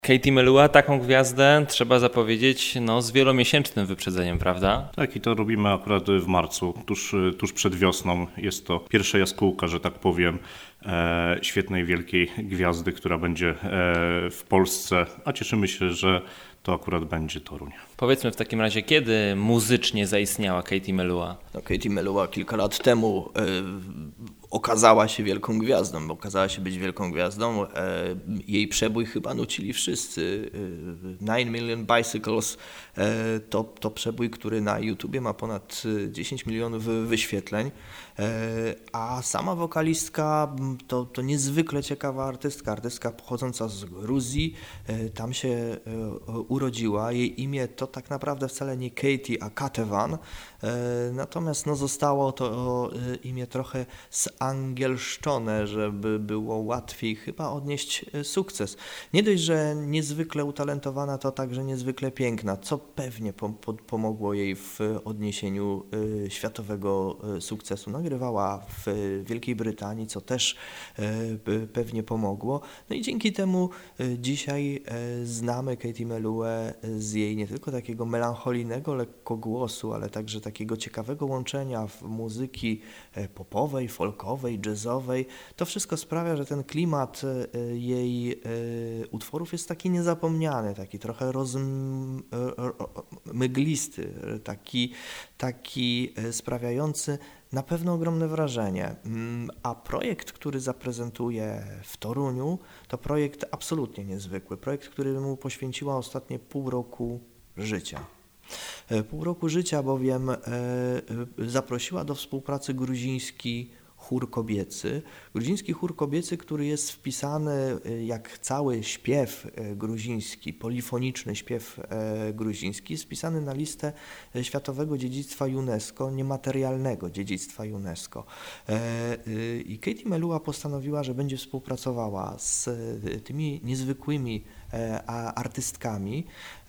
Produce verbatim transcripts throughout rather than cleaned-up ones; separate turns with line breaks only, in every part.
Katie Melua, taką gwiazdę trzeba zapowiedzieć no, z wielomiesięcznym wyprzedzeniem, prawda?
Tak, i to robimy akurat w marcu, tuż, tuż przed wiosną. Jest to pierwsza jaskółka, że tak powiem, e, świetnej, wielkiej gwiazdy, która będzie e, w Polsce, a cieszymy się, że to akurat będzie Toruń.
Powiedzmy w takim razie, kiedy muzycznie zaistniała Katie Melua?
No, Katie Melua kilka lat temu e, okazała się wielką gwiazdą, okazała się być wielką gwiazdą. E, jej przebój chyba nucili wszyscy. E, Nine Million Bicycles e, to, to przebój, który na YouTubie ma ponad dziesięć milionów wyświetleń, e, a sama wokalistka to, to niezwykle ciekawa artystka, artystka pochodząca z Gruzji, e, tam się e, urodziła. Jej imię to tak naprawdę wcale nie Katie, a Katevan, e, natomiast no, zostało to e, imię trochę zangielszczone, żeby było łatwiej chyba odnieść sukces. Nie dość, że niezwykle utalentowana, to także niezwykle piękna, co pewnie po, po, pomogło jej w odniesieniu y, światowego y, sukcesu. Nagrywała w Wielkiej Brytanii, co też y, pewnie pomogło. No i dzięki temu y, dzisiaj y, znamy Katie Meluę z jej nie tylko takiego melancholijnego lekko głosu, ale także takiego ciekawego łączenia w muzyki y, popowej, folkowej, jazzowej. To wszystko sprawia, że ten klimat y, jej y, utworów jest taki niezapomniany, taki trochę rozmyglisty, taki, taki sprawiający na pewno ogromne wrażenie. A projekt, który zaprezentuje w Toruniu, to projekt absolutnie niezwykły. Projekt, któremu poświęciła ostatnie pół roku życia. Pół roku życia bowiem zaprosiła do współpracy gruziński chór kobiecy. Gruziński chór kobiecy, który jest wpisany jak cały śpiew gruziński, polifoniczny śpiew gruziński, jest wpisany na listę Światowego Dziedzictwa UNESCO, niematerialnego dziedzictwa UNESCO. I Katie Melua postanowiła, że będzie współpracowała z tymi niezwykłymi artystkami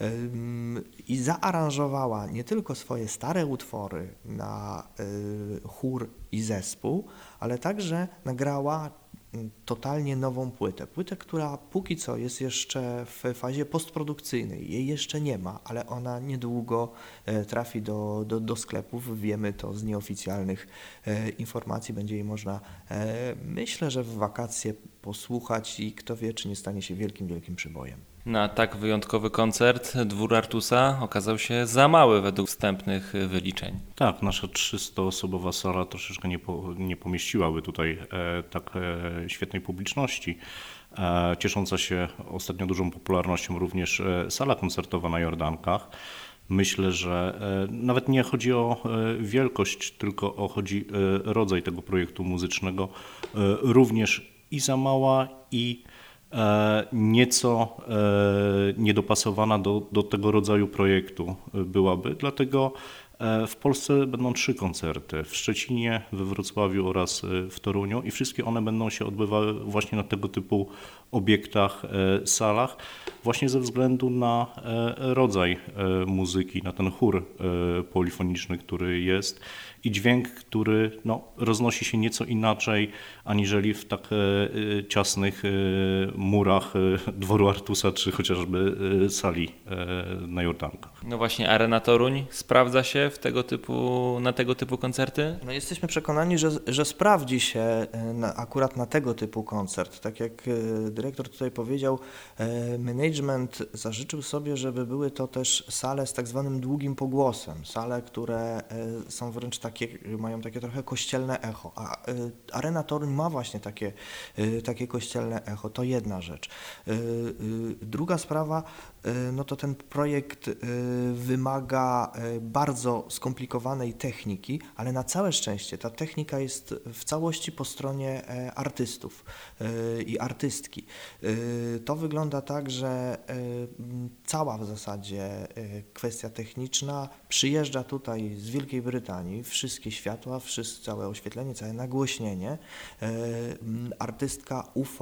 i zaaranżowała nie tylko swoje stare utwory na chór i zespół, ale także nagrała totalnie nową płytę. Płytę, która póki co jest jeszcze w fazie postprodukcyjnej. Jej jeszcze nie ma, ale ona niedługo trafi do, do, do sklepów. Wiemy to z nieoficjalnych informacji. Będzie jej można, myślę, że w wakacje posłuchać i kto wie, czy nie stanie się wielkim, wielkim przybojem.
Na tak wyjątkowy koncert dwór Artusa okazał się za mały według wstępnych wyliczeń.
Tak, nasza trzystoosobowa sala troszeczkę nie, po, nie pomieściłaby tutaj e, tak e, świetnej publiczności. E, ciesząca się ostatnio dużą popularnością również e, sala koncertowa na Jordankach. Myślę, że e, nawet nie chodzi o e, wielkość, tylko o chodzi e, rodzaj tego projektu muzycznego. E, również i za mała, i nieco niedopasowana do, do tego rodzaju projektu byłaby, dlatego w Polsce będą trzy koncerty, w Szczecinie, we Wrocławiu oraz w Toruniu i wszystkie one będą się odbywały właśnie na tego typu obiektach, salach, właśnie ze względu na rodzaj muzyki, na ten chór polifoniczny, który jest i dźwięk, który no, roznosi się nieco inaczej aniżeli w tak ciasnych murach dworu Artusa czy chociażby sali na Jordankach.
No właśnie, Arena Toruń sprawdza się w tego typu, na tego typu koncerty?
No jesteśmy przekonani, że, że sprawdzi się na, akurat na tego typu koncert. Tak jak dyrektor tutaj powiedział, management zażyczył sobie, żeby były to też sale z tak zwanym długim pogłosem. Sale, które są wręcz takie, mają takie trochę kościelne echo. A Arena Toruń ma właśnie takie, takie kościelne echo. To jedna rzecz. Druga sprawa, no to ten projekt wymaga bardzo skomplikowanej techniki, ale na całe szczęście ta technika jest w całości po stronie artystów i artystki. To wygląda tak, że cała w zasadzie kwestia techniczna przyjeżdża tutaj z Wielkiej Brytanii, wszystkie światła, wszystko, całe oświetlenie, całe nagłośnienie. Artystka ufa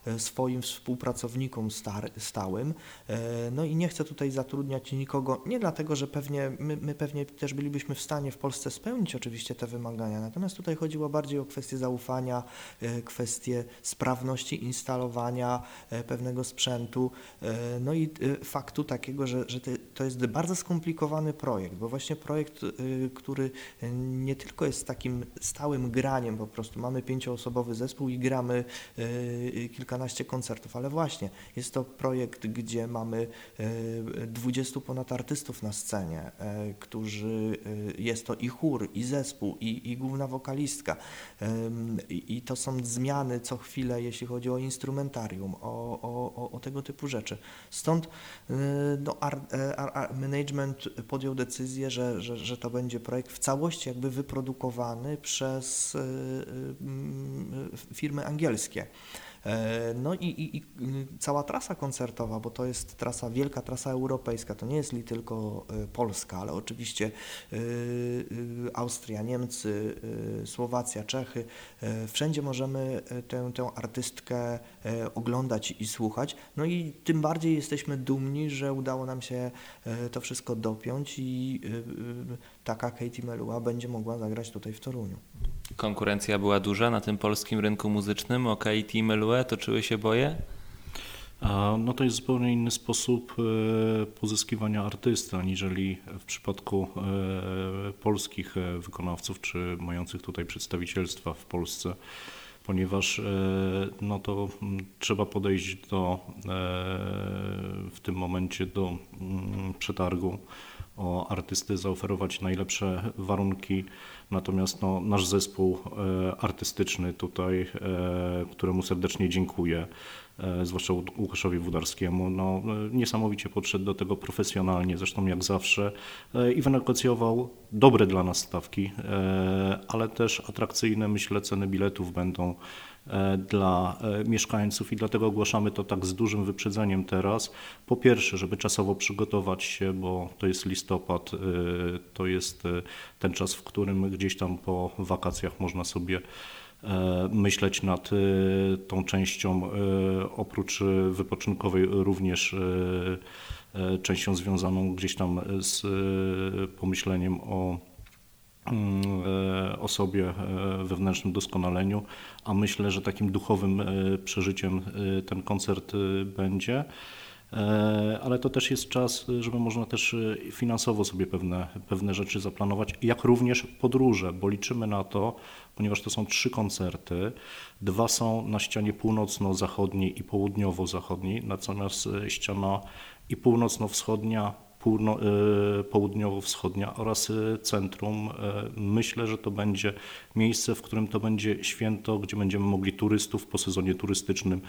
swoim współpracownikom star, stałym. No i nie chcę tutaj zatrudniać nikogo, nie dlatego, że pewnie my, my pewnie też bylibyśmy w stanie w Polsce spełnić oczywiście te wymagania, natomiast tutaj chodziło bardziej o kwestię zaufania, kwestię sprawności instalowania pewnego sprzętu, no i faktu takiego, że, że to jest bardzo skomplikowany projekt, bo właśnie projekt, który nie tylko jest takim stałym graniem, po prostu mamy pięcioosobowy zespół i gramy kilkanaście koncertów, ale właśnie jest to projekt, gdzie mamy dwudziestu ponad artystów na scenie, którzy, jest to i chór, i zespół, i, i główna wokalistka, i, i to są zmiany co chwilę, jeśli chodzi o instrumentarium, o, o, o tego typu rzeczy. Stąd no, ar, ar, management podjął decyzję, że, że, że to będzie projekt w całości jakby wyprodukowany przez firmy angielskie. No i, i, i cała trasa koncertowa, bo to jest trasa, wielka trasa europejska, to nie jest li tylko Polska, ale oczywiście Austria, Niemcy, Słowacja, Czechy, wszędzie możemy tę, tę artystkę oglądać i słuchać, no i tym bardziej jesteśmy dumni, że udało nam się to wszystko dopiąć i taka Katie Melua będzie mogła zagrać tutaj w Toruniu.
Konkurencja była duża na tym polskim rynku muzycznym. O Katie Meluę toczyły się boje?
No to jest zupełnie inny sposób pozyskiwania artysty, aniżeli w przypadku polskich wykonawców, czy mających tutaj przedstawicielstwa w Polsce, ponieważ no to trzeba podejść do, w tym momencie do przetargu o artysty, zaoferować najlepsze warunki, natomiast no, nasz zespół artystyczny tutaj, któremu serdecznie dziękuję, zwłaszcza Łukaszowi Wódarskiemu, no, niesamowicie podszedł do tego profesjonalnie, zresztą jak zawsze, i wynegocjował dobre dla nas stawki, ale też atrakcyjne, myślę, ceny biletów będą dla mieszkańców i dlatego ogłaszamy to tak z dużym wyprzedzeniem teraz. Po pierwsze, żeby czasowo przygotować się, bo to jest listopad, to jest ten czas, w którym gdzieś tam po wakacjach można sobie myśleć nad tą częścią, oprócz wypoczynkowej również częścią związaną gdzieś tam z pomyśleniem o o sobie, wewnętrznym doskonaleniu, a myślę, że takim duchowym przeżyciem ten koncert będzie. Ale to też jest czas, żeby można też finansowo sobie pewne, pewne rzeczy zaplanować, jak również podróże, bo liczymy na to, ponieważ to są trzy koncerty, dwa są na ścianie północno-zachodniej i południowo-zachodniej, natomiast ściana i północno-wschodnia, południowo-wschodnia oraz centrum. Myślę, że to będzie miejsce, w którym to będzie święto, gdzie będziemy mogli turystów po sezonie turystycznym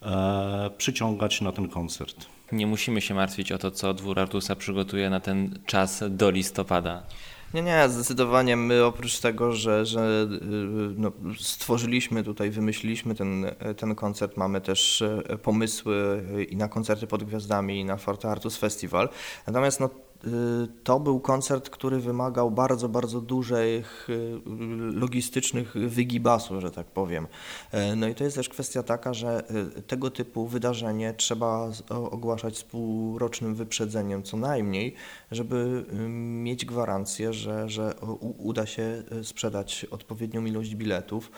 przyciągać na ten koncert.
Nie musimy się martwić o to, co Dwór Artusa przygotuje na ten czas do listopada.
Nie, nie, zdecydowanie my oprócz tego, że, że no, stworzyliśmy tutaj, wymyśliliśmy ten, ten koncert, mamy też pomysły i na koncerty pod gwiazdami, i na Forte Artus Festival. Natomiast no, to był koncert, który wymagał bardzo, bardzo dużych logistycznych wygibasów, że tak powiem. No i to jest też kwestia taka, że tego typu wydarzenie trzeba ogłaszać z półrocznym wyprzedzeniem co najmniej, żeby mieć gwarancję, że, że uda się sprzedać odpowiednią ilość biletów,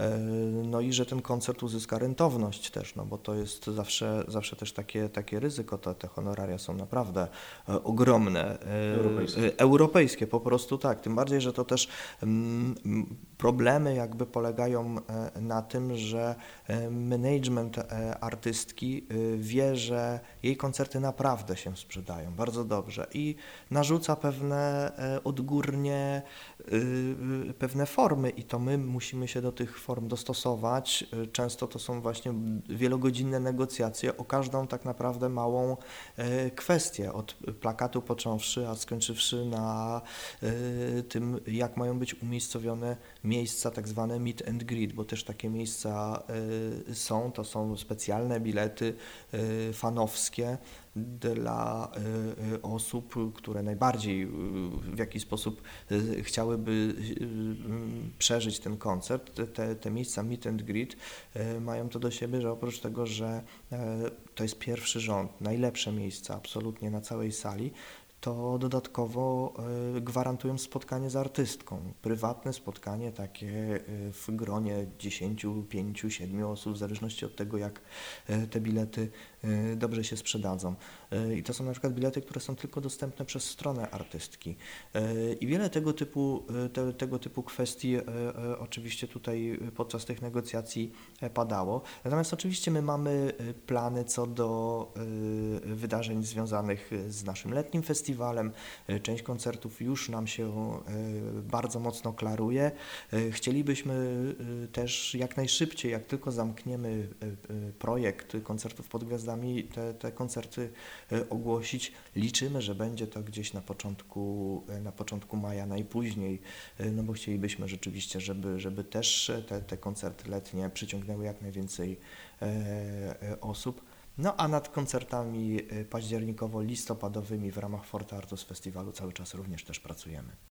no i że ten koncert uzyska rentowność też, no bo to jest zawsze, zawsze też takie, takie ryzyko, to, te honoraria są naprawdę ogromne. Europejskie. Europejskie, po prostu tak, tym bardziej, że to też mm, problemy jakby polegają na tym, że management artystki wie, że jej koncerty naprawdę się sprzedają bardzo dobrze i narzuca pewne odgórnie pewne formy i to my musimy się do tych form dostosować. Często to są właśnie wielogodzinne negocjacje o każdą tak naprawdę małą kwestię, od plakatu począwszy, a skończywszy na tym, jak mają być umiejscowione miejsca, tak zwane meet and greet, bo też takie miejsca są, to są specjalne bilety fanowskie, dla osób, które najbardziej w jakiś sposób chciałyby przeżyć ten koncert. Te, te miejsca meet and greet mają to do siebie, że oprócz tego, że to jest pierwszy rząd, najlepsze miejsca absolutnie na całej sali, to dodatkowo gwarantują spotkanie z artystką. Prywatne spotkanie takie w gronie dziesięciu, pięciu, siedmiu osób, w zależności od tego, jak te bilety dobrze się sprzedadzą. I to są na przykład bilety, które są tylko dostępne przez stronę artystki. I wiele tego typu, te, tego typu kwestii oczywiście tutaj podczas tych negocjacji padało. Natomiast oczywiście my mamy plany co do wydarzeń związanych z naszym letnim festiwalem. Część koncertów już nam się bardzo mocno klaruje. Chcielibyśmy też jak najszybciej, jak tylko zamkniemy projekt koncertów pod gwiazdami, te, te koncerty ogłosić. Liczymy, że będzie to gdzieś na początku, na początku maja najpóźniej, no bo chcielibyśmy rzeczywiście, żeby, żeby też te, te koncerty letnie przyciągnęły jak najwięcej osób. No a nad koncertami październikowo-listopadowymi w ramach Forte Artus Festiwalu cały czas również też pracujemy.